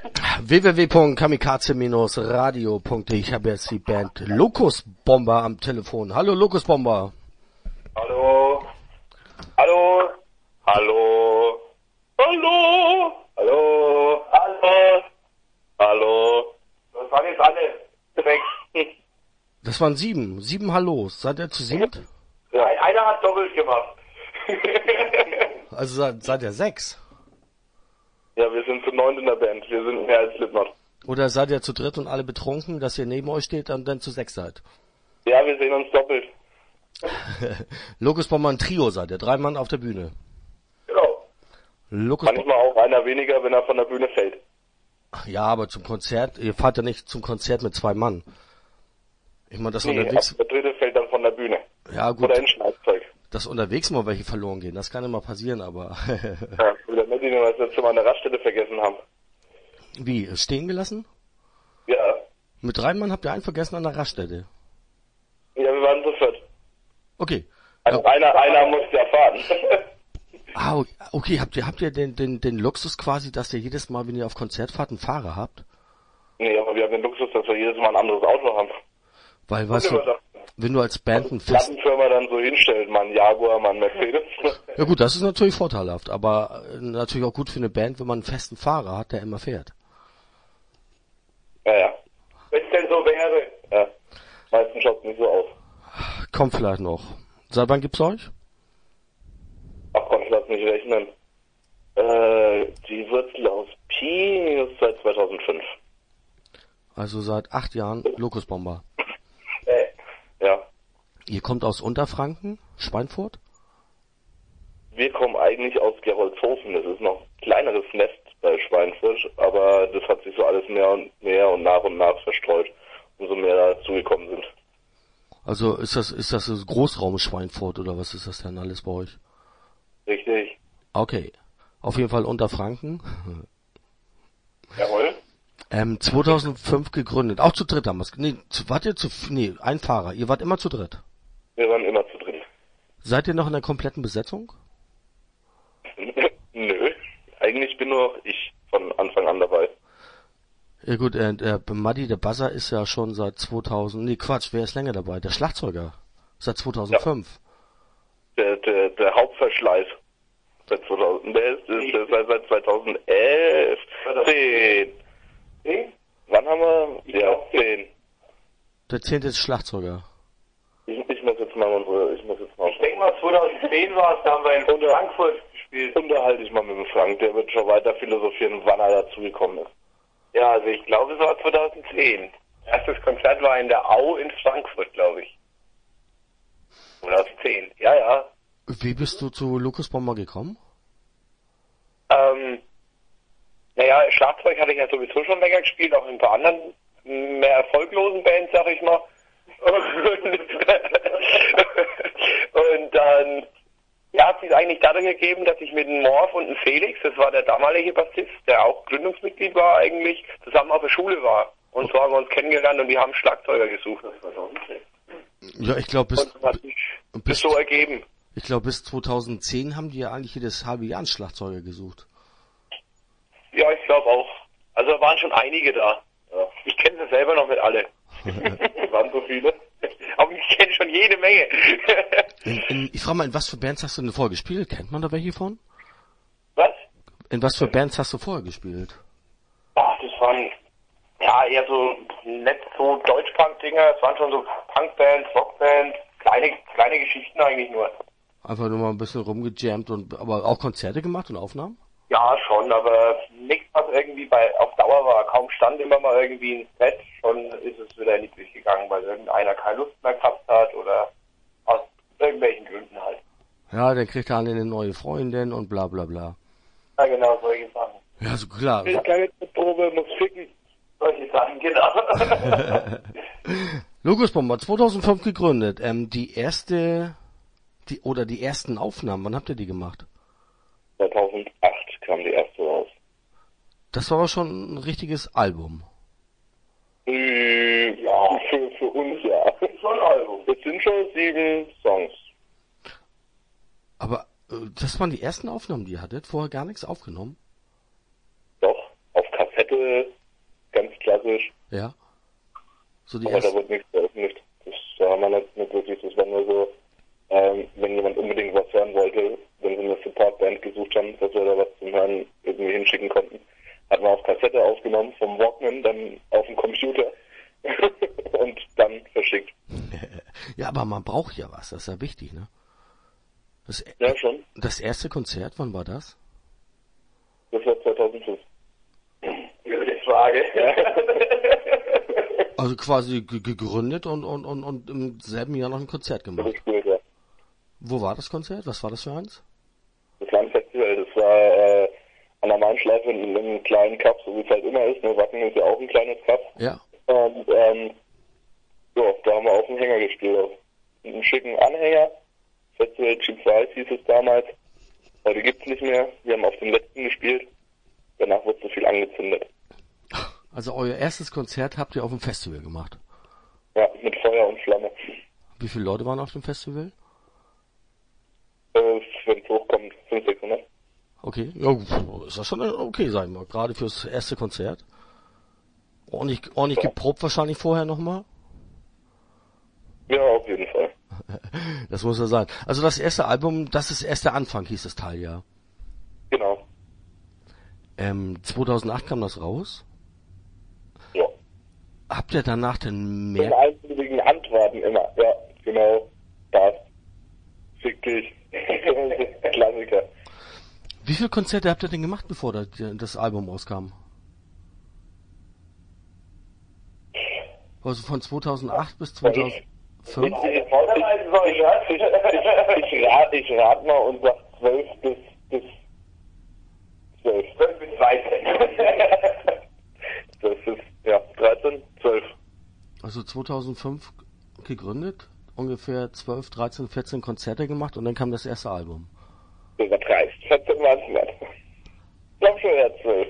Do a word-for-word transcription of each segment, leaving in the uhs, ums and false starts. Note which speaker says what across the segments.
Speaker 1: w w w punkt kamikaze Bindestrich radio punkt de. Ich habe jetzt die Band Locust Bomber am Telefon. Hallo Locust Bomber.
Speaker 2: Hallo. Hallo. Hallo. Hallo. Hallo. Hallo. Hallo. Das waren jetzt alle weg.
Speaker 1: Das waren sieben. Sieben Hallos. Seid ihr zu siebt?
Speaker 2: Ja, einer hat doppelt gemacht.
Speaker 1: Also seid, seid ihr sechs?
Speaker 2: Ja, wir sind zu neunt in der Band. Wir sind mehr als Slipknot.
Speaker 1: Oder seid ihr zu dritt und alle betrunken, dass ihr neben euch steht und dann zu sechs seid?
Speaker 2: Ja, wir sehen uns doppelt.
Speaker 1: Locust Bomber ein Trio seid ihr. Drei Mann auf der Bühne.
Speaker 2: Genau.
Speaker 1: Locust
Speaker 2: Manchmal auch einer weniger, wenn er von der Bühne fällt.
Speaker 1: Ja, aber zum Konzert, ihr fahrt ja nicht zum Konzert mit zwei Mann. Ich meine, das
Speaker 2: Nee,
Speaker 1: unterwegs...
Speaker 2: der dritte fällt dann von der Bühne.
Speaker 1: Ja, gut.
Speaker 2: Oder in Schlagzeug.
Speaker 1: Dass unterwegs mal welche verloren gehen, das kann immer passieren, aber...
Speaker 2: Ja, wieder mit denen wir das letzte Mal an der Raststätte vergessen haben.
Speaker 1: Wie, stehen gelassen?
Speaker 2: Ja.
Speaker 1: Mit drei Mann habt ihr einen vergessen an der Raststätte?
Speaker 2: Ja, wir waren zu viert.
Speaker 1: Okay.
Speaker 2: Also
Speaker 1: Ja.
Speaker 2: einer, einer muss ja fahren.
Speaker 1: Ah, okay, habt ihr, habt ihr den, den, den Luxus quasi, dass ihr jedes Mal, wenn ihr auf Konzert fahrt, einen Fahrer habt?
Speaker 2: Nee, aber wir haben den Luxus, dass wir jedes Mal ein anderes Auto haben.
Speaker 1: Weil, weißt du, wenn du als Band ein
Speaker 2: Die
Speaker 1: Fest...
Speaker 2: Plattenfirma dann so hinstellt, mal ein Jaguar, mal ein Mercedes.
Speaker 1: Ja gut, das ist natürlich vorteilhaft, aber äh, natürlich auch gut für eine Band, wenn man einen festen Fahrer hat, der immer fährt.
Speaker 2: Ja, ja. Wenn es denn so wäre. Ja. Meistens schaut es nicht so aus.
Speaker 1: Kommt vielleicht noch. Seit wann gibt's euch?
Speaker 2: Ach komm, ich lass mich rechnen. Äh, die Wurzel aus Pi ist seit zweitausendfünf.
Speaker 1: Also seit acht Jahren Locust Bomber.
Speaker 2: Äh, ja.
Speaker 1: Ihr kommt aus Unterfranken, Schweinfurt?
Speaker 2: Wir kommen eigentlich aus Gerolzhofen. Das ist noch ein kleineres Nest bei Schweinfurt, aber das hat sich so alles mehr und mehr und nach und nach verstreut, umso mehr dazugekommen sind.
Speaker 1: Also ist das ist das das Großraum Schweinfurt oder was ist das denn alles bei euch?
Speaker 2: Richtig.
Speaker 1: Okay, auf jeden Fall Unterfranken.
Speaker 2: Jawohl.
Speaker 1: Ähm, zweitausendfünf gegründet, auch zu dritt damals. Nee, zu, wart ihr zu, nee, ein Fahrer. Ihr wart immer zu dritt.
Speaker 2: Wir waren immer zu dritt.
Speaker 1: Seid ihr noch in der kompletten Besetzung?
Speaker 2: Nö, eigentlich bin nur ich von Anfang an dabei.
Speaker 1: Ja gut, äh, der Muddy, der Buzzer ist ja schon seit zweitausend, nee Quatsch, wer ist länger dabei? Der Schlagzeuger. Seit zweitausendfünf.
Speaker 2: Ja. Der, der, der Hauptverschleiß. Seit zweitausend, der ist, ist, ist seit, seit zweitausendelf. zehn. zehn? Wann haben wir? Ja, zehn.
Speaker 1: Der zehnte ist Schlagzeuger.
Speaker 2: Ich, ich muss jetzt mal unsere, ich muss jetzt mal.
Speaker 3: Ich denke mal zweitausendzehn war es, da haben wir in
Speaker 2: Unter-
Speaker 3: Frankfurt gespielt.
Speaker 2: Unterhalte ich mal mit dem Frank, der wird schon weiter philosophieren, wann er dazugekommen ist.
Speaker 3: Ja, also ich glaube, es war zweitausendzehn. Erstes Konzert war in der Au in Frankfurt, glaube ich. zweitausendzehn, ja, ja.
Speaker 1: Wie bist du zu Locust Bomber gekommen?
Speaker 3: Ähm, naja, Schlagzeug hatte ich ja sowieso schon länger gespielt, auch in ein paar anderen mehr erfolglosen Bands, sag ich mal. Und dann ja, hat sich eigentlich dadurch ergeben, dass ich mit dem Morph und dem Felix, das war der damalige Bassist, der auch Gründungsmitglied war eigentlich, zusammen auf der Schule war. Und so haben wir uns kennengelernt und wir haben Schlagzeuger gesucht. Das war zweitausendzehn.
Speaker 1: Ja, ich glaube bis,
Speaker 3: Und das hat sich
Speaker 1: bis,
Speaker 3: so ergeben.
Speaker 1: ich glaube bis zweitausendzehn haben die ja eigentlich jedes halbe Jahr einen Schlagzeuger gesucht.
Speaker 3: Ja, ich glaube auch. Also da waren schon einige da. Ja. Ich kenne sie selber noch nicht alle.
Speaker 2: Waren so viele?
Speaker 3: Aber ich kenne schon jede Menge.
Speaker 1: In, in, ich frage mal, in was für Bands hast du denn vorher gespielt? Kennt man da welche von?
Speaker 3: Was?
Speaker 1: In was für Bands hast du vorher gespielt?
Speaker 3: Ach, das waren ja eher so nicht so Deutschpunk-Dinger. Es waren schon so Punkbands, Rockbands, kleine, kleine Geschichten eigentlich nur.
Speaker 1: Einfach nur mal ein bisschen rumgejammt und aber auch Konzerte gemacht und Aufnahmen?
Speaker 3: Ja, schon, aber nichts, was irgendwie bei auf Dauer war. Kaum stand immer mal irgendwie ein Set, schon ist es wieder nicht durchgegangen, weil irgendeiner keine Lust mehr gehabt hat oder aus irgendwelchen Gründen halt.
Speaker 1: Ja, dann kriegt er eine neue Freundin und bla bla bla.
Speaker 3: Ja, genau, solche Sachen.
Speaker 1: Ja, so klar.
Speaker 2: Probe muss ficken.
Speaker 3: Solche Sachen, genau.
Speaker 1: Locust Bomber, zweitausendfünf gegründet. Ähm, die erste, die oder die ersten Aufnahmen, wann habt ihr die gemacht?
Speaker 2: zweitausendacht kam die erste raus.
Speaker 1: Das war aber schon ein richtiges Album.
Speaker 2: Äh, ja, für, für uns ja. Schon ein Album. Es sind schon sieben Songs.
Speaker 1: Aber äh, das waren die ersten Aufnahmen, die ihr hattet? Vorher gar nichts aufgenommen?
Speaker 2: Doch, auf Kassette. Konzerte, ganz klassisch.
Speaker 1: Ja. So die
Speaker 2: Aber da
Speaker 1: ersten.
Speaker 2: wird nichts veröffentlicht. Das da haben wir nicht, nicht wirklich, das war nur so, ähm, wenn jemand unbedingt was hören wollte, wenn sie eine Supportband gesucht haben, dass wir da was zum Hören irgendwie hinschicken konnten, hat man auf Kassette aufgenommen, vom Walkman, dann auf dem Computer und dann verschickt.
Speaker 1: Ja, aber man braucht ja was, das ist ja wichtig, ne? Das,
Speaker 2: Ja, schon.
Speaker 1: das erste Konzert, wann war das?
Speaker 2: Das war zweitausendfünf.
Speaker 3: Gute Frage.
Speaker 1: Also quasi ge- gegründet und, und, und, und im selben Jahr noch ein Konzert
Speaker 2: Das
Speaker 1: gemacht.
Speaker 2: ist cool, ja.
Speaker 1: Wo war das Konzert? Was war das für eins?
Speaker 2: Das war ein Festival, das war äh, an der Mahnschleife in einem kleinen Cup, so wie es halt immer ist. Ne? Wacken ist ja auch ein kleines Cup.
Speaker 1: Ja.
Speaker 2: Und ähm, ja, da haben wir auf dem Hänger gespielt. Auf einem schicken Anhänger. Festival Cheap Weiß hieß es damals. Heute gibt's nicht mehr. Wir haben auf dem letzten gespielt. Danach wird so viel angezündet.
Speaker 1: Also euer erstes Konzert habt ihr auf dem Festival gemacht.
Speaker 2: Ja, mit Feuer und Flamme.
Speaker 1: Wie viele Leute waren auf dem Festival?
Speaker 2: Äh, wenn es hochkommt, fünfhundert, sechshundert.
Speaker 1: Okay, ja, pf, ist das schon okay, sagen wir, gerade fürs erste Konzert. Ordentlich, ordentlich
Speaker 2: Ja.
Speaker 1: geprobt wahrscheinlich vorher nochmal.
Speaker 2: Ja, auf jeden Fall.
Speaker 1: Das muss ja sein. Also das erste Album, das ist erst der Anfang, hieß das Teil, ja.
Speaker 2: Genau.
Speaker 1: Ähm, zweitausendacht kam das raus.
Speaker 2: Ja.
Speaker 1: Habt ihr danach denn
Speaker 2: In
Speaker 1: mehr...
Speaker 2: einsilbigen Antworten immer. Ja, genau. Das. Fick dich. Klassiker.
Speaker 1: Wie viele Konzerte habt ihr denn gemacht, bevor das, das Album rauskam? Also von zweitausendacht bis zweitausendfünf?
Speaker 2: Ich, ich, ich, ich, ich, rat, ich rat mal und sag zwölf bis, bis zwölf.
Speaker 3: zwölf bis dreizehn.
Speaker 2: Das ist, ja, dreizehn, zwölf.
Speaker 1: Also zweitausendfünf gegründet, ungefähr zwölf, dreizehn, vierzehn Konzerte gemacht und dann kam das erste Album.
Speaker 2: Du übertreibst. vierzehn waren es nicht. Ich glaub schon eher zwölf.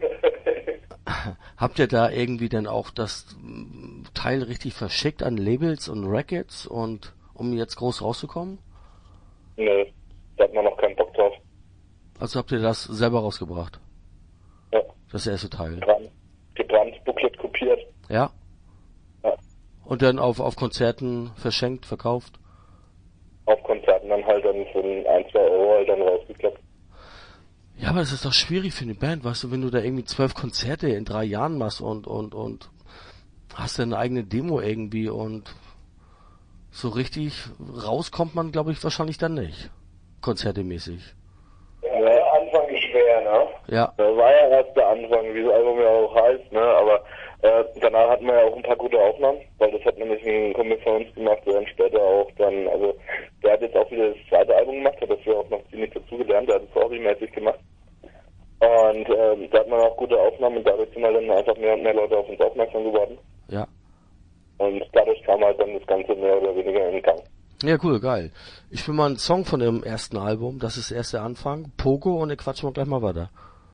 Speaker 1: Habt ihr da irgendwie dann auch das mm, Teil richtig verschickt an Labels und Records und um jetzt groß rauszukommen?
Speaker 2: Nö, da hat man noch keinen Bock drauf.
Speaker 1: Also habt ihr das selber rausgebracht?
Speaker 2: Ja,
Speaker 1: Das erste Teil.
Speaker 2: gebrannt, gebrannt, Booklet kopiert.
Speaker 1: Ja?
Speaker 2: Ja.
Speaker 1: Und dann auf, auf Konzerten verschenkt, verkauft?
Speaker 2: Auf Konzerten dann halt dann für ein, zwei Euro halt dann rausgeklappt.
Speaker 1: Ja, aber das ist doch schwierig für eine Band, weißt du, wenn du da irgendwie zwölf Konzerte in drei Jahren machst und, und, und hast dann eine eigene Demo irgendwie und so richtig rauskommt man, glaube ich, wahrscheinlich dann nicht. Konzertemäßig.
Speaker 2: Ja, der Anfang ist schwer, ne?
Speaker 1: Ja,
Speaker 2: Das war ja erst der Anfang, wie das Album ja auch heißt, ne? Aber äh, danach hatten wir ja auch ein paar gute Aufnahmen, weil das hat nämlich ein Kumpel von uns gemacht, der dann später auch dann, also der hat jetzt auch wieder das zweite Album gemacht, hat dafür auch noch ziemlich dazugelernt, der hat es auch regelmäßig gemacht. Und ähm, da hat man auch gute Aufnahmen und dadurch sind halt dann einfach mehr und mehr Leute auf uns aufmerksam geworden.
Speaker 1: ja.
Speaker 2: Und dadurch kam halt dann das Ganze mehr oder weniger in Gang.
Speaker 1: Ja, cool, geil. Ich will mal einen Song von dem ersten Album, das ist erst der Anfang, Pogo, und dann quatschen wir gleich mal weiter.